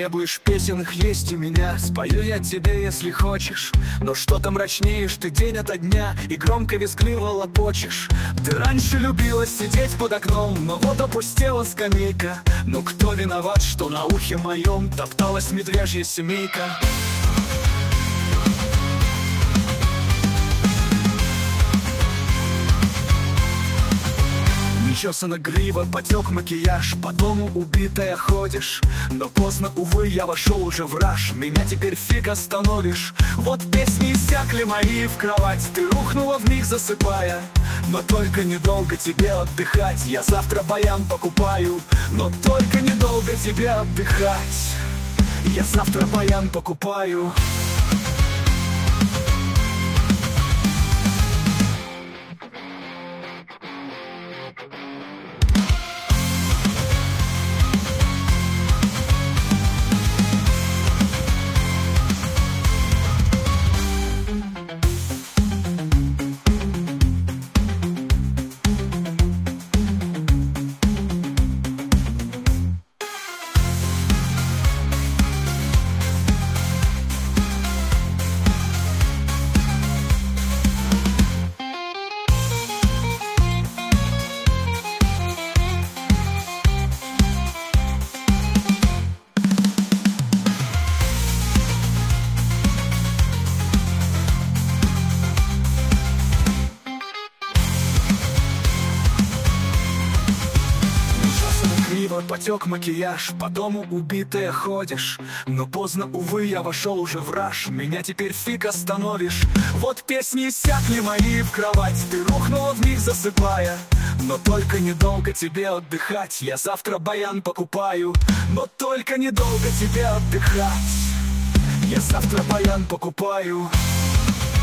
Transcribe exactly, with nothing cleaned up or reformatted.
требуешь песенных, есть у меня. Спою я тебе, если хочешь, но что-то мрачнеешь ты день ото дня и громко визгливо лопочешь. Ты раньше любила сидеть под окном, но вот опустела скамейка. Ну кто виноват, что на ухе моем топталась медвежья семейка? Нечесана грива, потек макияж, по дому убитая ходишь. Но поздно, увы, я вошел уже в раж, меня теперь фиг остановишь. Вот песни иссякли мои в кровать, ты рухнула в них засыпая. Но только недолго тебе отдыхать, я завтра баян покупаю. Но только недолго тебе отдыхать, я завтра баян покупаю. Потек макияж, по дому убитая ходишь. Но поздно, увы, я вошел уже в раж, меня теперь фиг остановишь. Вот песни иссякли мои в кровать, ты рухнула в них засыпая. Но только недолго тебе отдыхать, я завтра баян покупаю. Но только недолго тебе отдыхать, я завтра баян покупаю.